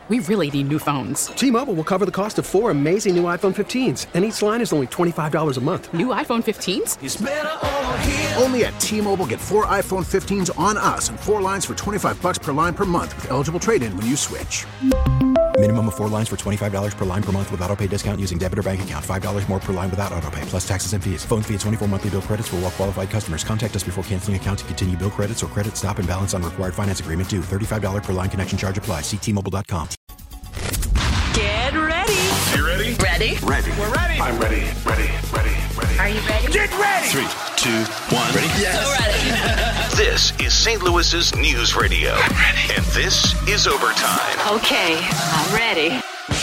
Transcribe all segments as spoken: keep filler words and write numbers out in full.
we really need new phones. T-Mobile will cover the cost of four amazing new iPhone fifteens, and each line is only twenty-five dollars a month. New iPhone fifteens? It's better over here. Only at T-Mobile, get four iPhone fifteens on us and four lines for twenty-five dollars per line per month with eligible trade-in when you switch. Minimum of four lines for twenty-five dollars per line per month with autopay discount using debit or bank account. five dollars more per line without autopay, plus taxes and fees. Phone fee at twenty-four monthly bill credits for well-qualified customers. Contact us before canceling account to continue bill credits or credit stop and balance on required finance agreement due. thirty-five dollars per line connection charge applies. See T Mobile dot com. Get ready. You ready? Ready? Ready. We're ready. I'm ready. Ready. Ready. Ready. Are you ready? Get ready. Three, two, one. Ready? Yes. So ready. This is Saint Louis's News Radio. I'm ready. And this is Overtime. Okay, I'm ready.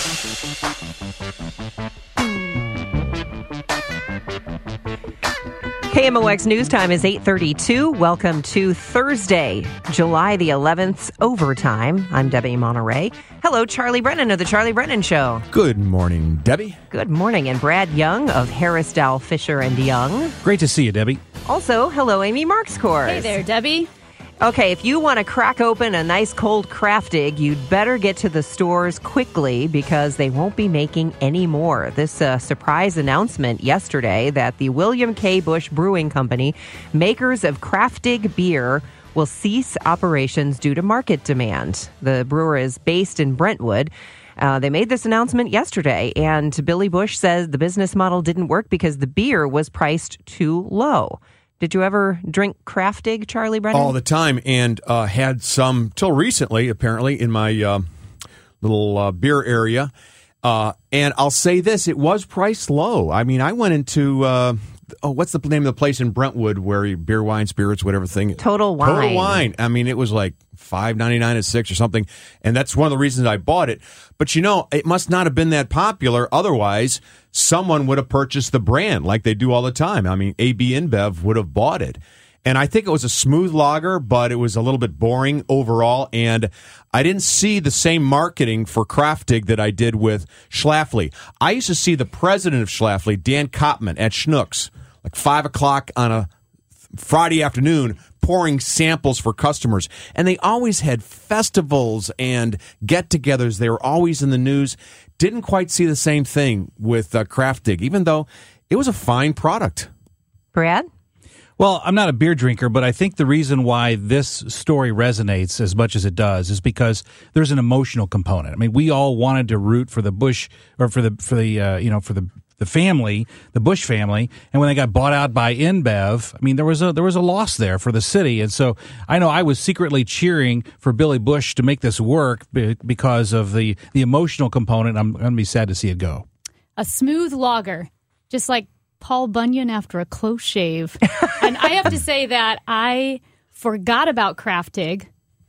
K M O X News Time is eight thirty-two. Welcome to Thursday, July the eleventh, Overtime. I'm Debbie Monterey. Hello, Charlie Brennan of The Charlie Brennan Show. Good morning, Debbie. Good morning. And Brad Young of Harris, Dow, Fisher and Young. Great to see you, Debbie. Also, hello, Amy Markscourt. Hey there, Debbie. Okay, if you want to crack open a nice cold Craftig, you'd better get to the stores quickly because they won't be making any more. This uh, surprise announcement yesterday that the William K. Bush Brewing Company, makers of Craftig beer, will cease operations due to market demand. The brewer is based in Brentwood. Uh, they made this announcement yesterday, and Billy Bush says the business model didn't work because the beer was priced too low. Did you ever drink Craftig, Charlie Brennan? All the time, and uh, had some till recently, apparently, in my uh, little uh, beer area. Uh, and I'll say this, it was priced low. I mean, I went into, uh, oh, what's the name of the place in Brentwood where you, beer, wine, spirits, whatever thing? Total Wine. Total Wine. I mean, it was like five ninety-nine a six or something, and that's one of the reasons I bought it. But, you know, it must not have been that popular. Otherwise, someone would have purchased the brand like they do all the time. I mean, A B InBev would have bought it. And I think it was a smooth lager, but it was a little bit boring overall. And I didn't see the same marketing for Craftig that I did with Schlafly. I used to see the president of Schlafly, Dan Kopman, at Schnucks, like five o'clock on a Friday afternoon, pouring samples for customers. And they always had festivals and get-togethers. They were always in the news. Didn't quite see the same thing with uh, Craftig, even though it was a fine product. Brad? Well, I'm not a beer drinker, but I think the reason why this story resonates as much as it does is because there's an emotional component. I mean, we all wanted to root for the Bush or for the for the uh, you know for the the family, the Bush family, and when they got bought out by InBev, I mean, there was a there was a loss there for the city, and so I know I was secretly cheering for Billy Bush to make this work because of the the emotional component. I'm going to be sad to see it go. A smooth lager, just like Paul Bunyan after a close shave. And I have to say that I forgot about Craftig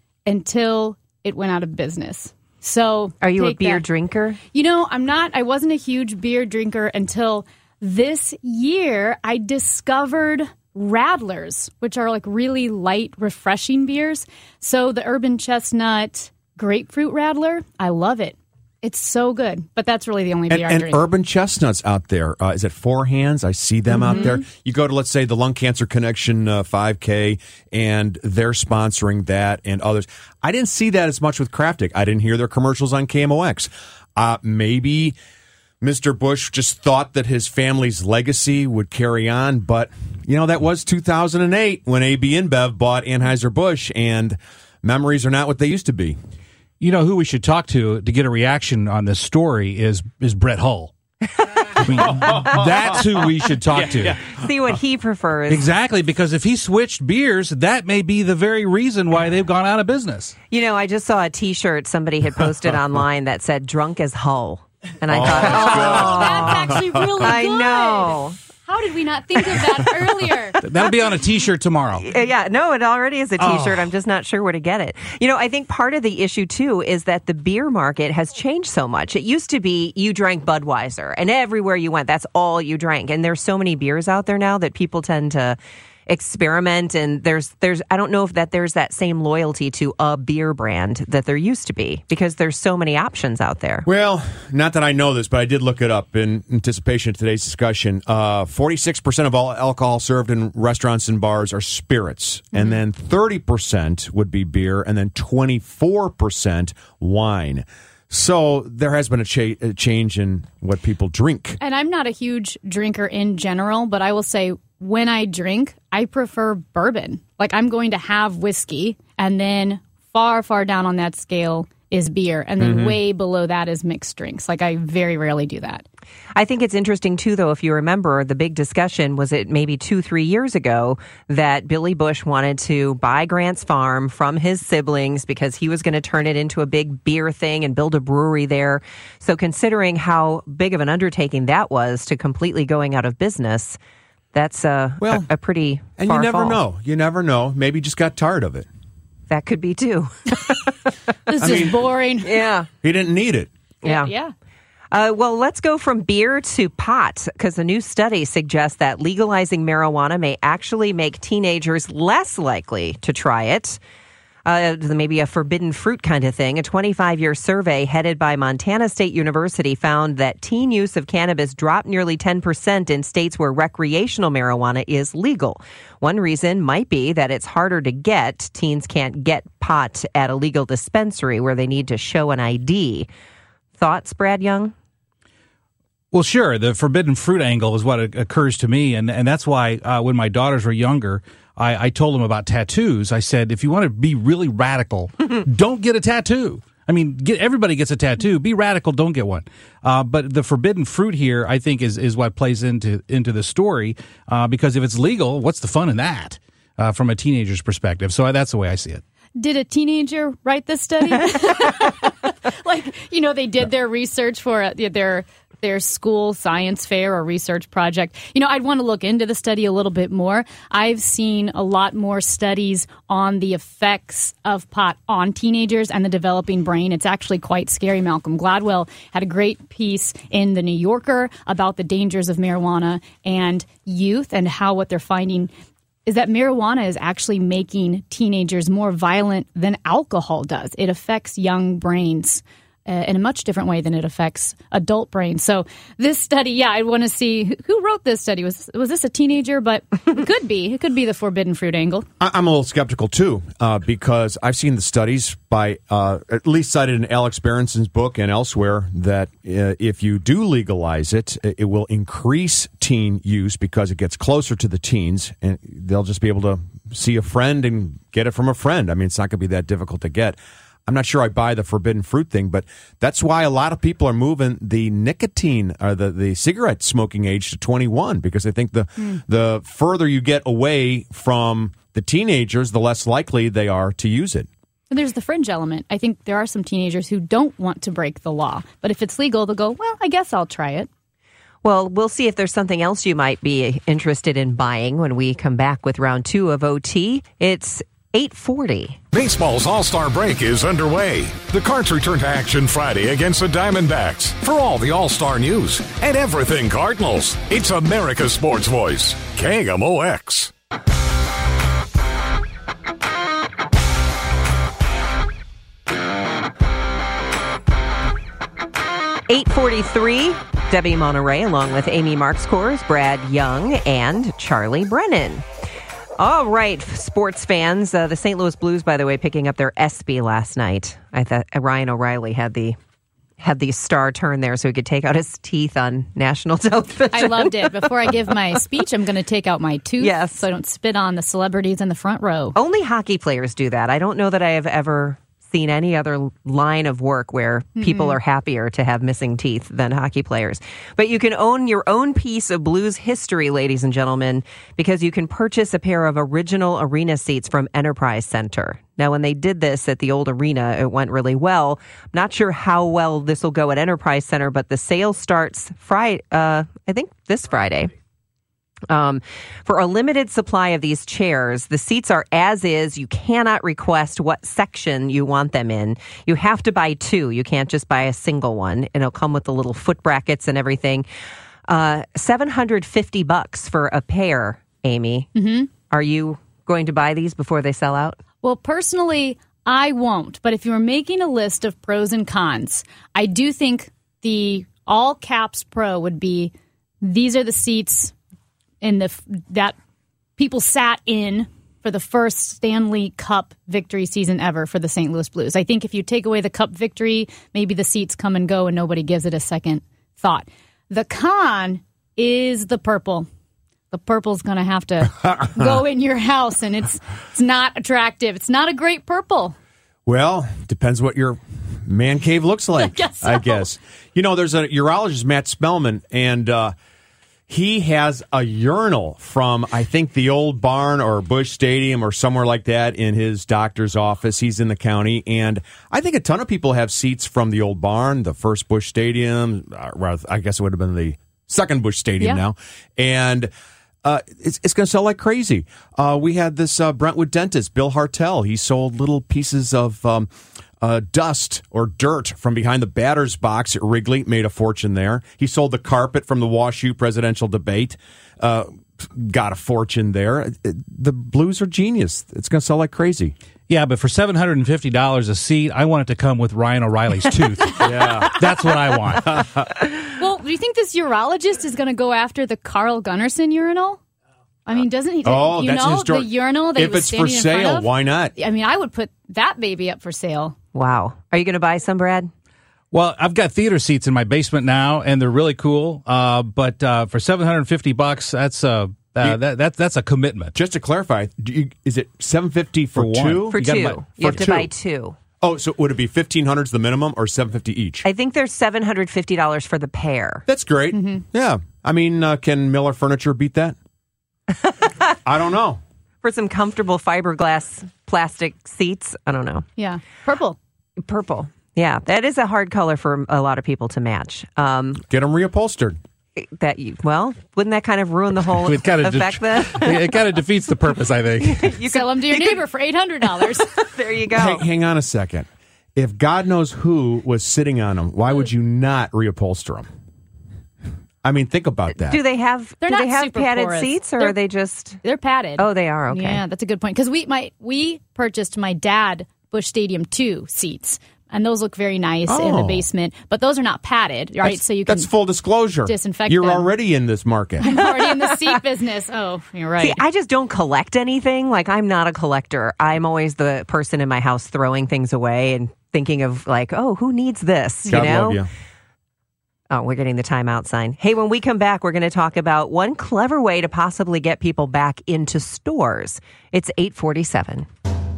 until it went out of business. So are you a beer that. drinker? You know, I'm not. I wasn't a huge beer drinker until this year. I discovered Radlers, which are like really light, refreshing beers. So the Urban Chestnut Grapefruit Radler, I love it. It's so good, but that's really the only beer and, I and drink. Urban Chestnuts out there. Uh, is it Four Hands? I see them Mm-hmm. out there. You go to, let's say, the Lung Cancer Connection uh, five K, and they're sponsoring that and others. I didn't see that as much with Craftig. I didn't hear their commercials on K M O X. Uh, maybe Mister Bush just thought that his family's legacy would carry on, but, you know, that was two thousand eight when A B InBev bought Anheuser-Busch, and memories are not what they used to be. You know who we should talk to to get a reaction on this story is is Brett Hull. I mean, that's who we should talk yeah, to. Yeah. See what he prefers. Exactly, because if he switched beers, that may be the very reason why they've gone out of business. You know, I just saw a T-shirt somebody had posted online that said "Drunk as Hull," and I oh, thought, oh, that's actually really good. I know. How did we not think of that earlier? That'll be on a T-shirt tomorrow. Yeah, no, it already is a T-shirt. Oh. I'm just not sure where to get it. You know, I think part of the issue, too, is that the beer market has changed so much. It used to be you drank Budweiser, and everywhere you went, that's all you drank. And there's so many beers out there now that people tend to experiment, and there's there's I don't know if that there's that same loyalty to a beer brand that there used to be, because there's so many options out there. Well, not that I know this, but I did look it up in anticipation of today's discussion. Uh, forty-six percent of all alcohol served in restaurants and bars are spirits, mm-hmm. and then thirty percent would be beer, and then twenty-four percent wine. So there has been a, cha- a change in what people drink. And I'm not a huge drinker in general, but I will say when I drink, I prefer bourbon. Like I'm going to have whiskey, and then far, far down on that scale is beer, and then Mm-hmm. way below that is mixed drinks. Like I very rarely do that. I think it's interesting, too, though, if you remember, the big discussion was it maybe two, three years ago that Billy Bush wanted to buy Grant's Farm from his siblings because he was going to turn it into a big beer thing and build a brewery there. So considering how big of an undertaking that was to completely going out of business, that's a, Well, a, a pretty And far you never fall. know. You never know. Maybe he just got tired of it. That could be, too. This I is mean- boring. Yeah. He didn't need it. Yeah. Yeah. Uh, well, let's go from beer to pot, because a new study suggests that legalizing marijuana may actually make teenagers less likely to try it. Uh, maybe a forbidden fruit kind of thing. A twenty-five-year survey headed by Montana State University found that teen use of cannabis dropped nearly ten percent in states where recreational marijuana is legal. One reason might be that it's harder to get. Teens can't get pot at a legal dispensary where they need to show an I D. Thoughts, Brad Young? Well, sure. The forbidden fruit angle is what occurs to me, and, and that's why uh, when my daughters were younger, I, I told them about tattoos. I said, if you want to be really radical, don't get a tattoo. I mean, get, everybody gets a tattoo. Be radical, don't get one. Uh, but the forbidden fruit here, I think, is is what plays into into the story, uh, because if it's legal, what's the fun in that uh, from a teenager's perspective? So that's the way I see it. Did a teenager write this study? Like, you know, they did their research for uh, their their school science fair or research project. You know, I'd want to look into the study a little bit more. I've seen a lot more studies on the effects of pot on teenagers and the developing brain. It's actually quite scary. Malcolm Gladwell had a great piece in The New Yorker about the dangers of marijuana and youth and how what they're finding is that marijuana is actually making teenagers more violent than alcohol does. It affects young brains uh, in a much different way than it affects adult brains. So this study, yeah, I want to see who, who wrote this study. Was was this a teenager? But it could be. It could be the forbidden fruit angle. I- I'm a little skeptical, too, uh, because I've seen the studies by, uh, at least cited in Alex Berenson's book and elsewhere, that uh, if you do legalize it, it will increase teen use because it gets closer to the teens, and they'll just be able to see a friend and get it from a friend. I mean, it's not going to be that difficult to get. I'm not sure I buy the forbidden fruit thing, but that's why a lot of people are moving the nicotine or the, the cigarette smoking age to twenty-one, because they think the mm. the further you get away from the teenagers, the less likely they are to use it. And there's the fringe element. I think there are some teenagers who don't want to break the law, but if it's legal, they'll go, well, I guess I'll try it. Well, we'll see if there's something else you might be interested in buying when we come back with round two of O T. It's eight forty. Baseball's All-Star break is underway. The Cards return to action Friday against the Diamondbacks. For all the All-Star news and everything Cardinals, it's America's Sports Voice, K M O X. eight forty-three, Debbie Monterey along with Amy Markscores, Brad Young, and Charlie Brennan. All right, sports fans. Uh, the Saint Louis Blues, by the way, picking up their ESPY last night. I thought Ryan O'Reilly had the had the star turn there so he could take out his teeth on national television. I loved it. Before I give my speech, I'm going to take out my tooth yes. so I don't spit on the celebrities in the front row. Only hockey players do that. I don't know that I have ever seen any other line of work where mm-hmm. people are happier to have missing teeth than hockey players. But you can own your own piece of Blues history, ladies and gentlemen, because you can purchase a pair of original arena seats from Enterprise Center. Now, when they did this at the old arena, it went really well. I'm not sure how well this will go at Enterprise Center, but the sale starts Friday, uh, I think this Friday. Um, for a limited supply of these chairs, the seats are as is. You cannot request what section you want them in. You have to buy two. You can't just buy a single one. And it'll come with the little foot brackets and everything. Uh, seven hundred fifty bucks for a pair, Amy. Mm-hmm. Are you going to buy these before they sell out? Well, personally, I won't. But if you were making a list of pros and cons, I do think the all caps pro would be, these are the seats in the that people sat in for the first Stanley Cup victory season ever for the Saint Louis Blues. I think if you take away the Cup victory, maybe the seats come and go and nobody gives it a second thought. The con is the purple. The purple's going to have to go in your house, and it's it's not attractive. It's not a great purple. Well, depends what your man cave looks like, I guess. So. I guess. You know, there's a urologist, Matt Spellman, and uh, he has a urinal from, I think, the old barn or Busch Stadium or somewhere like that in his doctor's office. He's in the county, and I think a ton of people have seats from the old barn, the first Busch Stadium. Uh, I guess it would have been the second Busch Stadium yeah. now. And Uh, it's it's going to sell like crazy. Uh, we had this uh, Brentwood dentist, Bill Hartel. He sold little pieces of um, uh, dust or dirt from behind the batter's box at Wrigley, made a fortune there. He sold the carpet from the WashU presidential debate, uh, got a fortune there. The Blues are genius. It's going to sell like crazy. Yeah, but for seven hundred fifty dollars a seat, I want it to come with Ryan O'Reilly's tooth. Yeah. That's what I want. Well, do you think this urologist is going to go after the Carl Gunnarsson urinal? I mean, doesn't he? Oh, you that's know, histor- the urinal that if he was it's for standing in front sale, of? why not? I mean, I would put that baby up for sale. Wow. Are you going to buy some, Brad? Well, I've got theater seats in my basement now, and they're really cool. Uh, but uh, for seven hundred fifty bucks, that's uh, uh, that, that that's a commitment. Just to clarify, do you, is it seven fifty for, For one. two? For You two. gotta You, buy- have for to two. buy two. Oh, so would it be fifteen hundred is the minimum or seven fifty each? I think there's seven hundred fifty dollars for the pair. That's great. Mm-hmm. Yeah. I mean, uh, can Miller Furniture beat that? I don't know. For some comfortable fiberglass plastic seats. I don't know. Yeah. Purple. Purple. Yeah, that is a hard color for a lot of people to match. Um, Get them reupholstered. that you, well, wouldn't that kind of ruin the whole It kind of effect de- then? it kind of defeats the purpose, I think. You sell them to your neighbor for eight hundred dollars. There you go. Hey, hang on a second. If God knows who was sitting on them, why would you not reupholster them? I mean, think about that. Do they have? They're do not they have super padded porous. seats, or They're- are they just? They're padded. Oh, they are. Okay. Yeah, that's a good point. Because we my we purchased my dad Busch Stadium two seats, and those look very nice in the Oh. basement. But those are not padded, right? That's, so you can that's full disclosure. disinfect You're them. already in this market. I'm already in the seat business. Oh, you're right. See, I just don't collect anything. Like, I'm not a collector. I'm always the person in my house throwing things away and thinking of like, oh, who needs this? You God know? love you. Oh, we're getting the timeout sign. Hey, when we come back, we're going to talk about one clever way to possibly get people back into stores. It's eight forty-seven.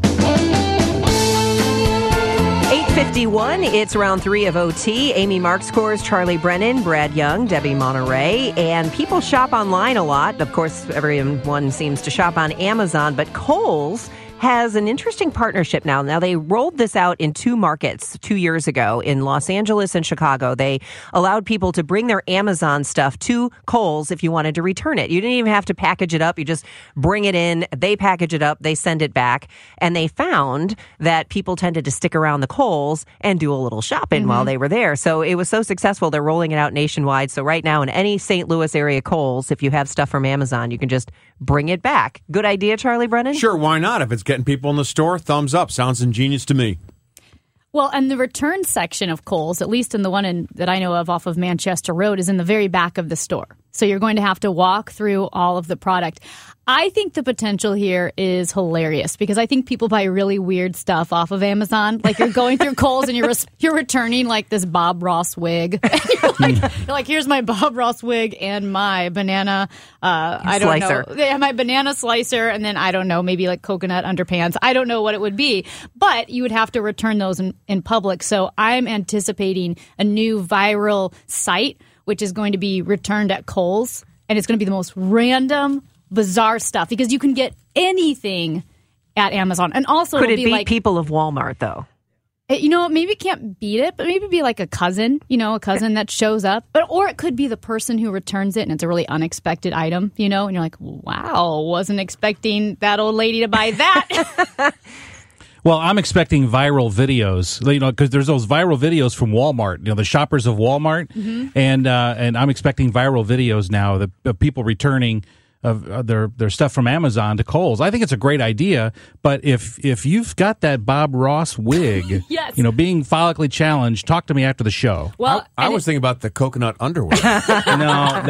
eight fifty-one, it's round three of O T. Amy Marks scores, Charlie Brennan, Brad Young, Debbie Monterey, and people shop online a lot. Of course, everyone seems to shop on Amazon, but Kohl's has an interesting partnership now. Now, they rolled this out in two markets two years ago in Los Angeles and Chicago. They allowed people to bring their Amazon stuff to Kohl's if you wanted to return it. You didn't even have to package it up. You just bring it in. They package it up. They send it back. And they found that people tended to stick around the Kohl's and do a little shopping mm-hmm. while they were there. So it was so successful, they're rolling it out nationwide. So right now in any Saint Louis area Kohl's, if you have stuff from Amazon, you can just bring it back. Good idea, Charlie Brennan? Sure, why not? If it's getting people in the store, thumbs up. Sounds ingenious to me. Well, and the return section of Kohl's, at least in the one in, that I know of off of Manchester Road, is in the very back of the store. So you're going to have to walk through all of the product. I think the potential here is hilarious because I think people buy really weird stuff off of Amazon. Like you're going through Kohl's and you're res- you're returning like this Bob Ross wig. you're, like, you're like, here's my Bob Ross wig and my banana. Uh, I don't Slicer. know. Yeah, my banana slicer, and then I don't know, maybe like coconut underpants. I don't know what it would be, but you would have to return those in, in public. So I'm anticipating a new viral site, which is going to be returned at Kohl's, and it's going to be the most random, bizarre stuff because you can get anything at Amazon. And also, Could it'll it be beat like, people of Walmart, though? it- you know, maybe it can't beat it, but maybe be like a cousin, you know, a cousin that shows up. But or it could be the person who returns it, and it's a really unexpected item, you know, and you're like, wow, wasn't expecting that old lady to buy that. Well, I'm expecting viral videos, you know, because there's those viral videos from Walmart, you know, the shoppers of Walmart, Mm-hmm. and uh, and I'm expecting viral videos now of, of people returning of uh, their their stuff from Amazon to Kohl's. I think it's a great idea, but if if you've got that Bob Ross wig, Yes. you know, being follically challenged, talk to me after the show. Well, I, I and was it- thinking about the coconut underwear. no, that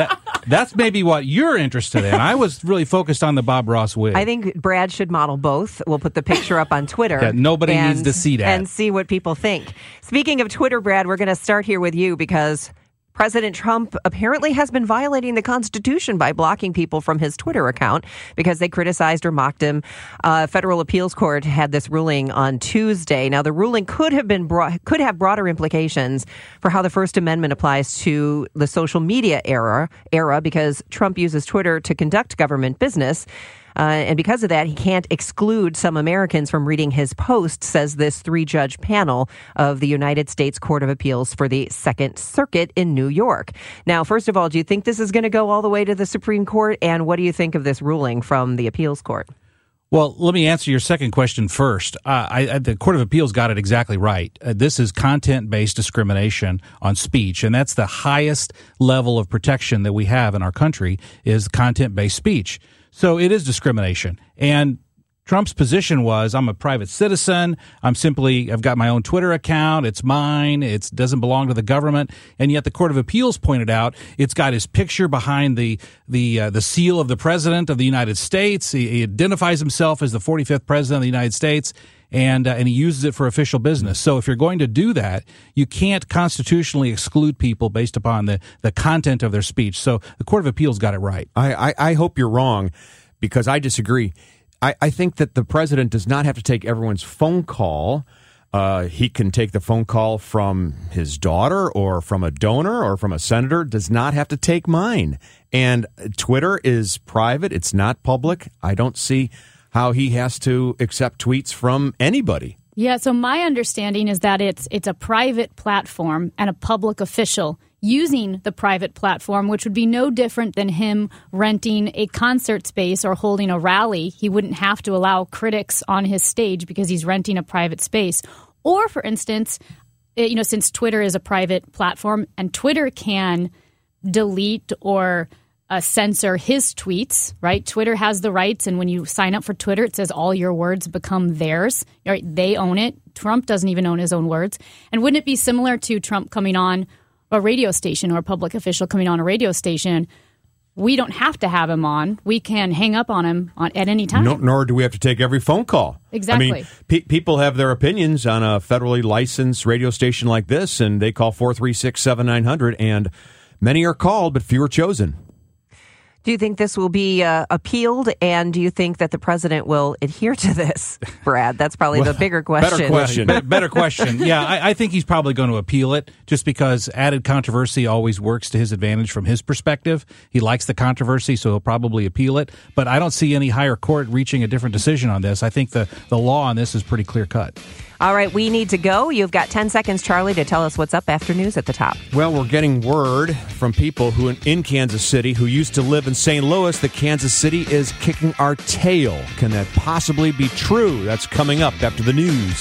That's maybe what you're interested in. I was really focused on the Bob Ross wig. I think Brad should model both. We'll put the picture up on Twitter. Yeah, nobody and, needs to see that. And see what people think. Speaking of Twitter, Brad, we're going to start here with you because President Trump apparently has been violating the Constitution by blocking people from his Twitter account because they criticized or mocked him. Uh, federal appeals court had this ruling on Tuesday. Now, the ruling could have been brought, could have broader implications for how the First Amendment applies to the social media era, era because Trump uses Twitter to conduct government business. Uh, and because of that, he can't exclude some Americans from reading his post, says this three-judge panel of the United States Court of Appeals for the Second Circuit in New York. Now, first of all, do you think this is going to go all the way to the Supreme Court? And what do you think of this ruling from the appeals court? Well, let me answer your second question first. Uh, I, I, the Court of Appeals got it exactly right. Uh, this is content-based discrimination on speech, and that's the highest level of protection that we have in our country is content-based speech. So it is discrimination. And Trump's position was, I'm a private citizen. I'm simply, I've got my own Twitter account. It's mine. It doesn't belong to the government. And yet the Court of Appeals pointed out it's got his picture behind the the uh, the seal of the President of the United States. He, he identifies himself as the forty-fifth President of the United States. And uh, and he uses it for official business. So if you're going to do that, you can't constitutionally exclude people based upon the, the content of their speech. So the Court of Appeals got it right. I, I, I hope you're wrong because I disagree. I, I think that the president does not have to take everyone's phone call. Uh, he can take the phone call from his daughter or from a donor or from a senator, does not have to take mine. And Twitter is private. It's not public. I don't see how he has to accept tweets from anybody. Yeah, so my understanding is that it's it's a private platform and a public official using the private platform, which would be no different than him renting a concert space or holding a rally. He wouldn't have to allow critics on his stage because he's renting a private space. Or, for instance, you know, since Twitter is a private platform and Twitter can delete or Uh, censor his tweets, right? Twitter has the rights, and when you sign up for Twitter, it says all your words become theirs. Right? They own it. Trump doesn't even own his own words. And wouldn't it be similar to Trump coming on a radio station or a public official coming on a radio station? We don't have to have him on. We can hang up on him on, at any time. No, nor do we have to take every phone call. Exactly. I mean, pe- people have their opinions on a federally licensed radio station like this, and they call four three six, seven nine hundred, and many are called, but few are chosen. Do you think this will be uh, appealed, and do you think that the president will adhere to this, Brad? That's probably well, the bigger question. Better question. Be- better question. Yeah, I, I think he's probably going to appeal it just because added controversy always works to his advantage from his perspective. He likes the controversy, so he'll probably appeal it. But I don't see any higher court reaching a different decision on this. I think the, the law on this is pretty clear cut. All right, we need to go. You've got ten seconds, Charlie, to tell us what's up after news at the top. Well, we're getting word from people who in, in Kansas City who used to live in Saint Louis that Kansas City is kicking our tail. Can that possibly be true? That's coming up after the news.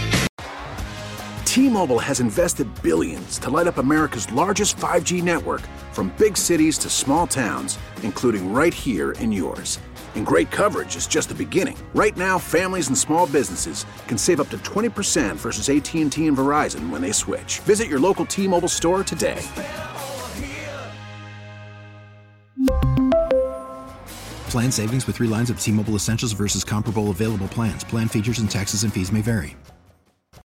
T-Mobile has invested billions to light up America's largest five G network, from big cities to small towns, including right here in yours. And great coverage is just the beginning. Right now, families and small businesses can save up to twenty percent versus A T and T and Verizon when they switch. Visit your local T-Mobile store today. Plan savings with three lines of T-Mobile Essentials versus comparable available plans. Plan features and taxes and fees may vary.